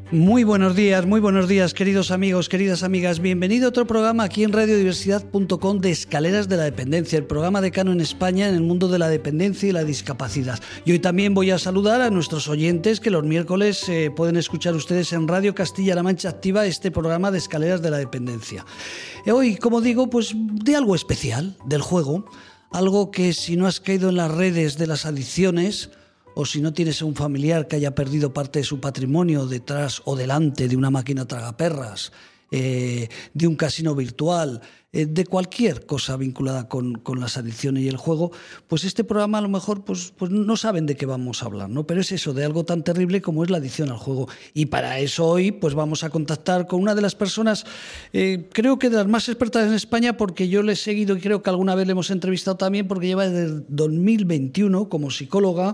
Muy buenos días, queridos amigos, queridas amigas. Bienvenido a otro programa aquí en radiodiversidad.com de Escaleras de la Dependencia, el programa decano en España en el mundo de la dependencia y la discapacidad. Y hoy también voy a saludar a nuestros oyentes que los miércoles pueden escuchar ustedes en Radio Castilla-La Mancha Activa este programa de Escaleras de la Dependencia. Hoy, como digo, pues de algo especial, del juego, algo que si no has caído en las redes de las adicciones, o si no tienes un familiar que haya perdido parte de su patrimonio detrás o delante de una máquina tragaperras, de un casino virtual, de cualquier cosa vinculada con las adicciones y el juego, pues este programa a lo mejor pues no saben de qué vamos a hablar, ¿no? Pero es eso, de algo tan terrible como es la adicción al juego. Y para eso hoy pues vamos a contactar con una de las personas, creo que de las más expertas en España, porque yo le he seguido y creo que alguna vez le hemos entrevistado también, porque lleva desde el 2021 como psicóloga.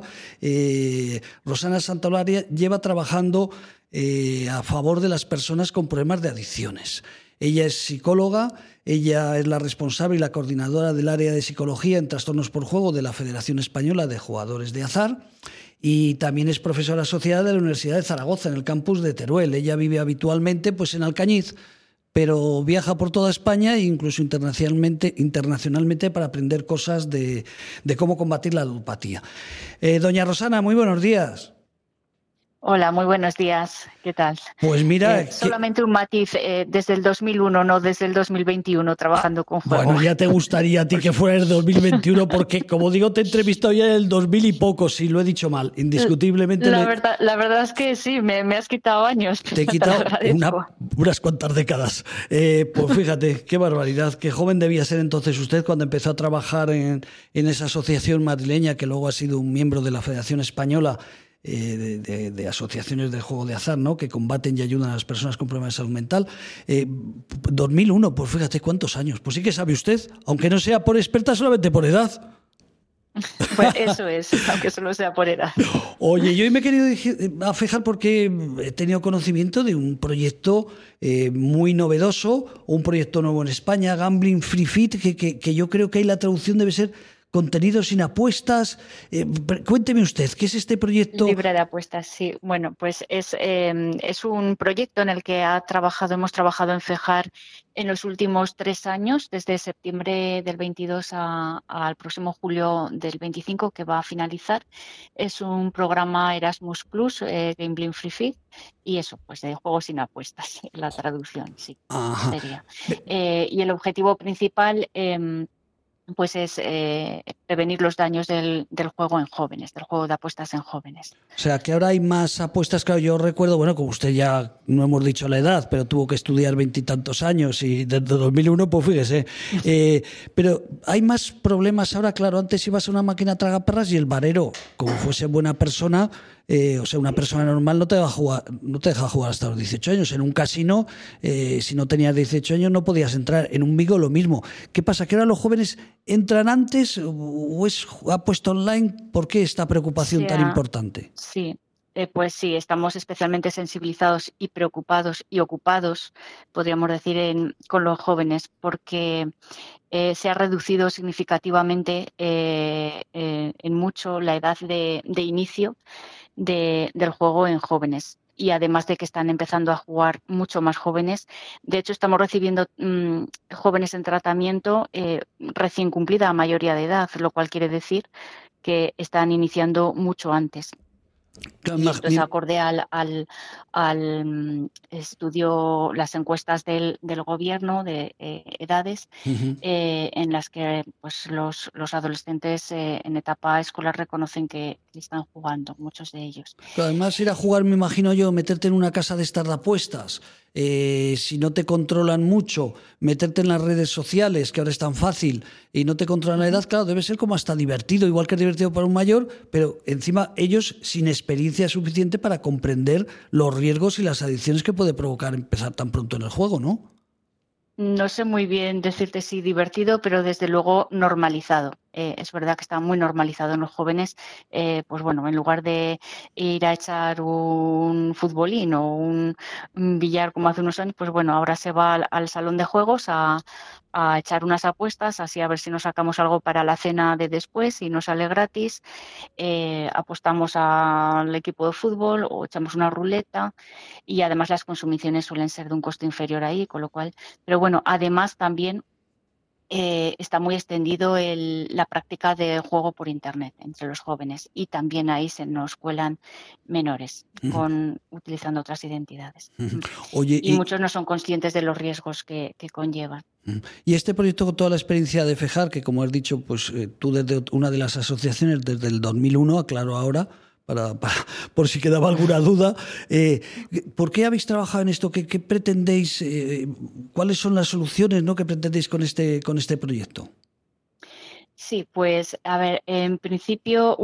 Rosana Santaolaria lleva trabajando a favor de las personas con problemas de adicciones. Ella es psicóloga, ella es la responsable y la coordinadora del área de psicología en trastornos por juego de la Federación Española de Jugadores de Azar, y también es profesora asociada de la Universidad de Zaragoza en el campus de Teruel. Ella vive habitualmente pues en Alcañiz, pero viaja por toda España e incluso internacionalmente para aprender cosas de cómo combatir la ludopatía. Doña Rosana, muy buenos días. Hola, muy buenos días. ¿Qué tal? Pues mira... solamente un matiz, desde el 2001, no desde el 2021, trabajando con juego. Bueno, ya te gustaría a ti que fuera el 2021, porque, como digo, te he entrevistado ya en el 2000 y poco, si lo he dicho mal, indiscutiblemente. La verdad es que sí, me has quitado años. Te he quitado unas cuantas décadas. Pues fíjate, qué barbaridad, qué joven debía ser entonces usted cuando empezó a trabajar en esa asociación madrileña, que luego ha sido un miembro de la Federación Española de asociaciones de juego de azar, ¿no?, que combaten y ayudan a las personas con problemas de salud mental. 2001, pues fíjate cuántos años. Pues sí que sabe usted, aunque no sea por experta, solamente por edad. Pues eso es, aunque solo sea por edad. Oye, yo hoy me he querido fijar porque he tenido conocimiento de un proyecto muy novedoso, un proyecto nuevo en España, Gambling Free Fit, que yo creo que ahí la traducción debe ser contenido sin apuestas. Cuénteme usted, ¿qué es este proyecto? Libre de apuestas, sí. Bueno, pues es un proyecto en el que hemos trabajado en FEJAR en los últimos 3 años, desde septiembre del 22 al próximo julio del 25, que va a finalizar. Es un programa Erasmus Plus, Gambling Free Fit, y eso, pues de juegos sin apuestas, la traducción, sí, sería. Y el objetivo principal pues es prevenir los daños del juego en jóvenes, del juego de apuestas en jóvenes. O sea, que ahora hay más apuestas. Claro, yo recuerdo, bueno, como usted ya no hemos dicho la edad, pero tuvo que estudiar 20 y tantos años y desde 2001, pues fíjese. Pero hay más problemas ahora, claro, antes ibas a una máquina tragaperras y el barero, como fuese buena persona, o sea, una persona normal no te deja jugar hasta los 18 años. En un casino, si no tenías 18 años no podías entrar. En un bingo lo mismo. ¿Qué pasa? ¿Que ahora los jóvenes entran antes o es apuesta online? ¿Por qué esta preocupación tan importante? Sí. Pues sí, estamos especialmente sensibilizados y preocupados y ocupados, podríamos decir, con los jóvenes, porque se ha reducido significativamente en mucho la edad de inicio del juego en jóvenes. Y además de que están empezando a jugar mucho más jóvenes. De hecho, estamos recibiendo jóvenes en tratamiento recién cumplida mayoría de edad, lo cual quiere decir que están iniciando mucho antes. Y esto es acorde al estudio, las encuestas del gobierno de edades, en las que pues los adolescentes en etapa escolar reconocen que están jugando, muchos de ellos. Además, ir a jugar, me imagino yo, meterte en una casa de estas de apuestas, si no te controlan mucho, meterte en las redes sociales, que ahora es tan fácil, y no te controlan la edad, claro, debe ser como hasta divertido, igual que es divertido para un mayor, pero encima ellos sin experiencia suficiente para comprender los riesgos y las adicciones que puede provocar empezar tan pronto en el juego, ¿no? No sé muy bien decirte si divertido, pero desde luego normalizado. es verdad que está muy normalizado en los jóvenes, pues bueno, en lugar de ir a echar un futbolín o un billar como hace unos años, pues bueno, ahora se va al salón de juegos a echar unas apuestas, así a ver si nos sacamos algo para la cena de después y nos sale gratis. Apostamos al equipo de fútbol o echamos una ruleta, y además las consumiciones suelen ser de un coste inferior ahí, con lo cual, pero bueno, además también está muy extendido la práctica de juego por Internet entre los jóvenes, y también ahí se nos cuelan menores utilizando otras identidades. Oye, y muchos no son conscientes de los riesgos que conllevan. Y este proyecto, con toda la experiencia de FEJAR, que como has dicho, pues tú desde una de las asociaciones desde el 2001, aclaro ahora, por si quedaba alguna duda, ¿por qué habéis trabajado en esto? ¿Qué pretendéis? ¿Cuáles son las soluciones, ¿no?, que pretendéis con este proyecto? Sí, pues a ver, en principio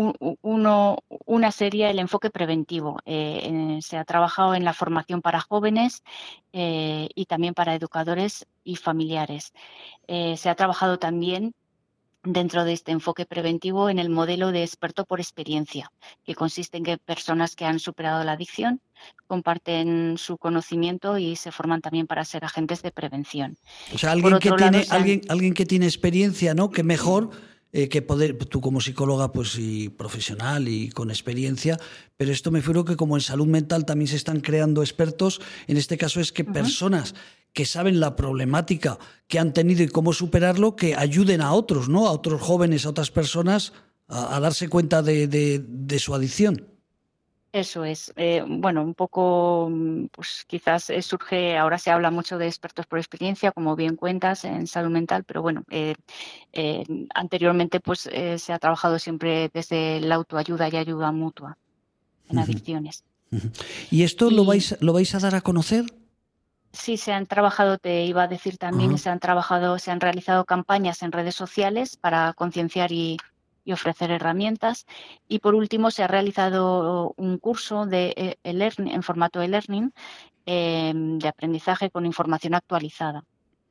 una sería el enfoque preventivo. Se ha trabajado en la formación para jóvenes y también para educadores y familiares. Se ha trabajado también dentro de este enfoque preventivo en el modelo de experto por experiencia, que consiste en que personas que han superado la adicción comparten su conocimiento y se forman también para ser agentes de prevención. O sea, Por alguien que otro lado, tiene, alguien que tiene experiencia, ¿no?, que mejor que poder, tú como psicóloga pues y profesional y con experiencia, pero esto me figuro que como en salud mental también se están creando expertos, en este caso es que personas que saben la problemática que han tenido y cómo superarlo, que ayuden a otros, ¿no?, a otros jóvenes, a otras personas a darse cuenta de su adicción. Eso es. Bueno, un poco, pues quizás surge, ahora se habla mucho de expertos por experiencia, como bien cuentas, en salud mental, pero bueno, anteriormente pues se ha trabajado siempre desde la autoayuda y ayuda mutua en adicciones. ¿Y esto lo vais a dar a conocer? Sí, se han trabajado, te iba a decir también, se han realizado campañas en redes sociales para concienciar y ofrecer herramientas. Y por último, se ha realizado un curso de e-learning, en formato e-learning, de aprendizaje con información actualizada.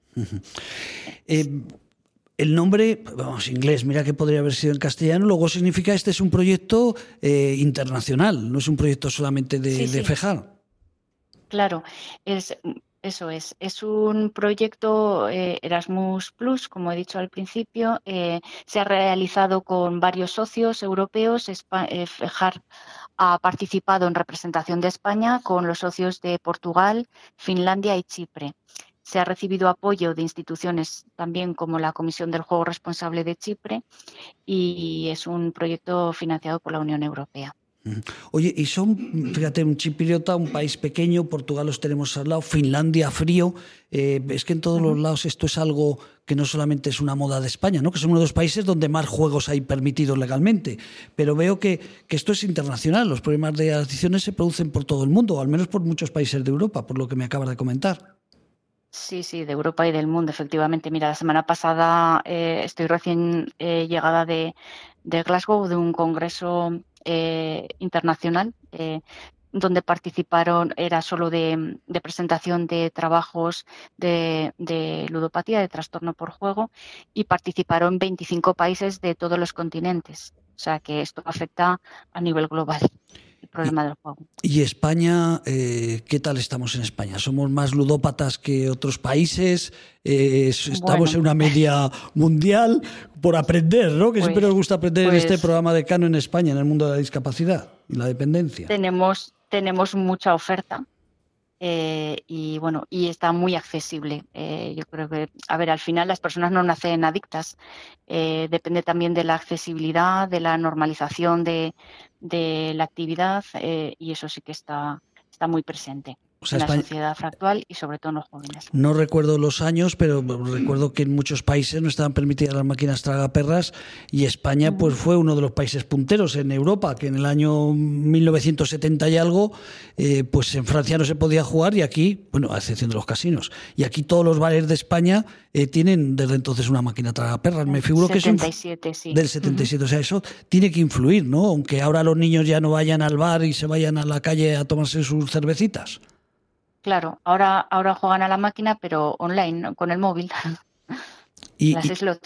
El nombre, vamos, inglés, mira que podría haber sido en castellano, luego significa este es un proyecto internacional, no es un proyecto solamente de FEJAR. Claro, eso es. Es un proyecto Erasmus Plus, como he dicho al principio. Se ha realizado con varios socios europeos. FEJAR ha participado en representación de España con los socios de Portugal, Finlandia y Chipre. Se ha recibido apoyo de instituciones también como la Comisión del Juego Responsable de Chipre, y es un proyecto financiado por la Unión Europea. Oye, y son, fíjate, un chipriota, un país pequeño, Portugal los tenemos al lado, Finlandia frío, es que en todos los lados esto es algo que no solamente es una moda de España, ¿no?, que es uno de los países donde más juegos hay permitidos legalmente, pero veo que esto es internacional, los problemas de adicciones se producen por todo el mundo, o al menos por muchos países de Europa, por lo que me acabas de comentar. Sí, de Europa y del mundo, efectivamente. Mira, la semana pasada estoy recién llegada de Glasgow, de un congreso internacional, donde participaron, era solo de presentación de trabajos de ludopatía, de trastorno por juego, y participaron 25 países de todos los continentes. O sea que esto afecta a nivel global, el problema del juego. ¿Y España, qué tal estamos en España? ¿Somos más ludópatas que otros países? ¿Estamos en una media mundial por aprender, ¿no?, que siempre nos gusta aprender en este programa de Cano en España, en el mundo de la discapacidad y la dependencia? Tenemos mucha oferta. Y bueno, y está muy accesible. Yo creo que, a ver, al final las personas no nacen adictas. Depende también de la accesibilidad, de la normalización de la actividad, y eso sí que está muy presente en la sociedad actual y sobre todo en los jóvenes. No recuerdo los años, pero recuerdo que en muchos países no estaban permitidas las máquinas tragaperras, y España pues fue uno de los países punteros en Europa, que en el año 1970 y algo, pues en Francia no se podía jugar, y aquí, bueno, a excepción de los casinos, y aquí todos los bares de España tienen desde entonces una máquina tragaperras. Me figuro que es del 77, o sea, eso tiene que influir, ¿no?, aunque ahora los niños ya no vayan al bar y se vayan a la calle a tomarse sus cervecitas. Claro, ahora juegan a la máquina, pero online, ¿no?, con el móvil. Las slots.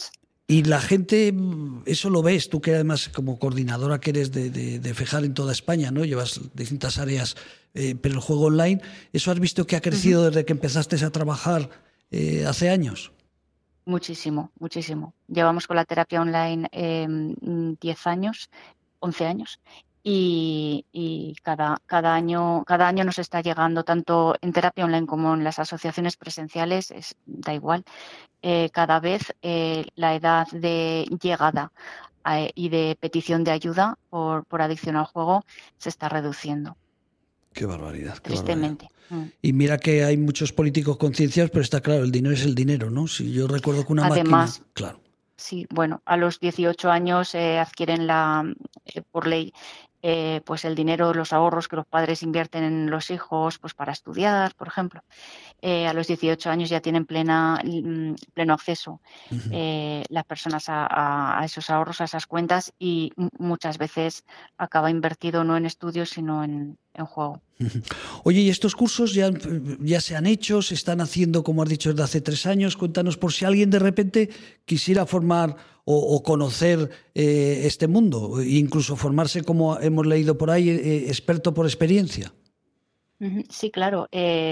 Y la gente, eso lo ves, tú que además como coordinadora que eres de FEJAR en toda España, ¿no? Llevas distintas áreas, pero el juego online, ¿eso has visto que ha crecido desde que empezaste a trabajar hace años? Muchísimo, muchísimo. Llevamos con la terapia online 10 años, 11 años. Y cada año nos está llegando, tanto en terapia online como en las asociaciones presenciales, da igual, cada vez la edad de llegada y de petición de ayuda por adicción al juego se está reduciendo. Qué barbaridad. Tristemente. Y mira que hay muchos políticos concienciados, pero está claro, el dinero es el dinero, ¿no? Si yo recuerdo que una Además, máquina... Claro. Sí, bueno, a los 18 años adquieren por ley pues el dinero, los ahorros que los padres invierten en los hijos pues para estudiar, por ejemplo. A los 18 años ya tienen pleno acceso las personas a esos ahorros, a esas cuentas, y muchas veces acaba invertido no en estudios, sino en juego. Oye, ¿y estos cursos ya se han hecho, se están haciendo, como has dicho, desde hace 3 años? Cuéntanos por si alguien de repente quisiera formar o conocer este mundo, e incluso formarse, como hemos leído por ahí, experto por experiencia. Sí, claro.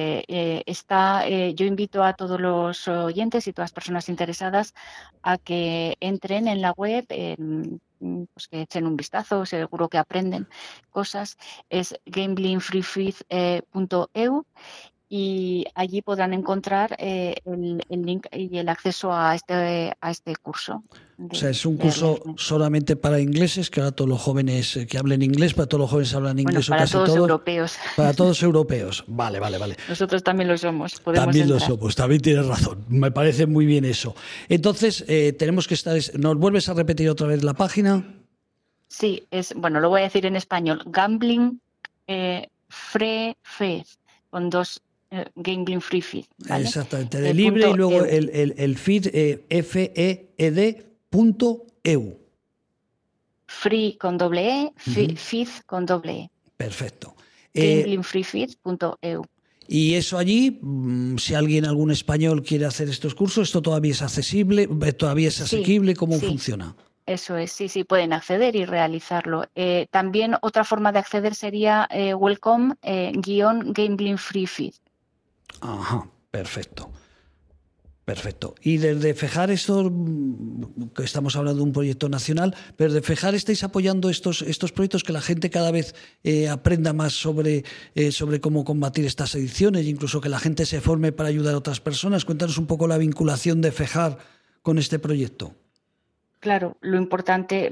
Yo invito a todos los oyentes y todas las personas interesadas a que entren en la web, pues que echen un vistazo, seguro que aprenden cosas. Es gamblingfreefeed.eu y allí podrán encontrar el link y el acceso a este curso. O sea, es un curso solamente para ingleses, que ahora todos los jóvenes que hablen inglés, para todos los jóvenes hablan inglés, para todos europeos. Para todos europeos. Vale. Nosotros también lo somos. También lo somos, también tienes razón. Me parece muy bien eso. Entonces, tenemos que estar... ¿Nos vuelves a repetir otra vez la página? Sí, lo voy a decir en español. Gambling Free Feed, con dos... Gambling Free Feed, ¿vale? Exactamente, de libre y luego el feed FEED.eu. Free con doble E, feed con doble E. Perfecto. Gamblingfreefeed.eu. Y eso allí, si algún español quiere hacer estos cursos, ¿esto todavía es accesible? ¿Todavía es asequible? ¿Cómo funciona? Eso es, sí, pueden acceder y realizarlo. También otra forma de acceder sería welcome-gamblingfreefeed. Ajá, perfecto. Y desde FEJAR, esto, que estamos hablando de un proyecto nacional, pero desde FEJAR estáis apoyando estos proyectos, que la gente cada vez aprenda más sobre cómo combatir estas adicciones, e incluso que la gente se forme para ayudar a otras personas. Cuéntanos un poco la vinculación de FEJAR con este proyecto. Claro, lo importante,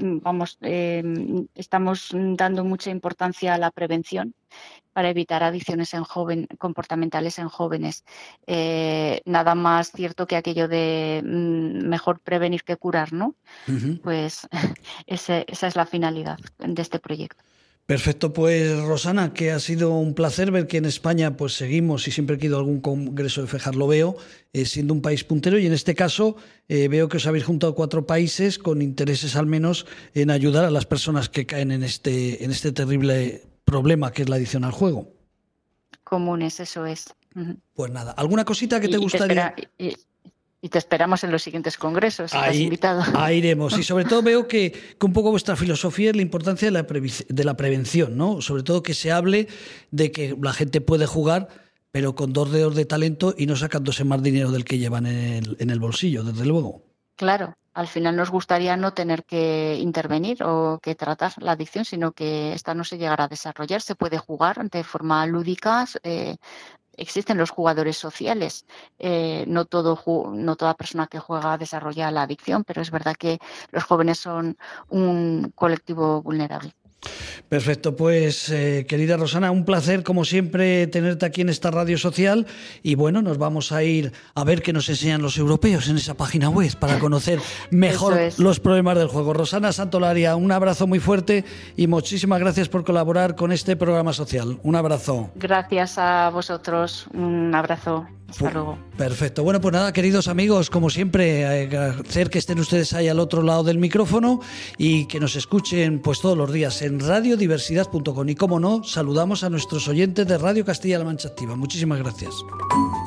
estamos dando mucha importancia a la prevención para evitar adicciones comportamentales en jóvenes. Nada más cierto que aquello de mejor prevenir que curar, ¿no? Pues esa es la finalidad de este proyecto. Perfecto, pues Rosana, que ha sido un placer ver que en España pues seguimos, y siempre que he ido a algún congreso de FEJAR lo veo, siendo un país puntero, y en este caso veo que os habéis juntado 4 países con intereses al menos en ayudar a las personas que caen en este terrible problema que es la adicción al juego. Comunes, eso es. Pues nada, ¿alguna cosita que te gustaría...? Y te esperamos en los siguientes congresos, estás invitado. Ahí iremos. Y sobre todo veo que un poco vuestra filosofía es la importancia de la prevención, ¿no? Sobre todo que se hable de que la gente puede jugar, pero con 2 dedos de talento y no sacándose más dinero del que llevan en el bolsillo, desde luego. Claro, al final nos gustaría no tener que intervenir o que tratar la adicción, sino que esta no se llegara a desarrollar. Se puede jugar de forma lúdica. Existen los jugadores sociales. No toda persona que juega desarrolla la adicción, pero es verdad que los jóvenes son un colectivo vulnerable. Perfecto, pues querida Rosana, un placer como siempre tenerte aquí en esta radio social, y bueno, nos vamos a ir a ver qué nos enseñan los europeos en esa página web para conocer mejor los problemas del juego. Rosana Santolaria, un abrazo muy fuerte y muchísimas gracias por colaborar con este programa social. Un abrazo. Gracias a vosotros, un abrazo. Hasta luego. Perfecto. Bueno, pues nada, queridos amigos, como siempre, agradecer que estén ustedes ahí al otro lado del micrófono y que nos escuchen pues todos los días en radiodiversidad.com. Y como no, saludamos a nuestros oyentes de Radio Castilla-La Mancha Activa. Muchísimas gracias.